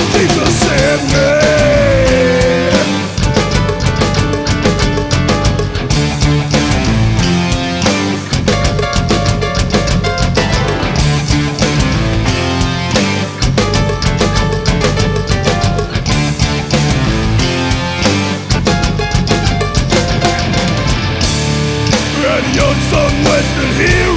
Jesus in me. And young some Western hero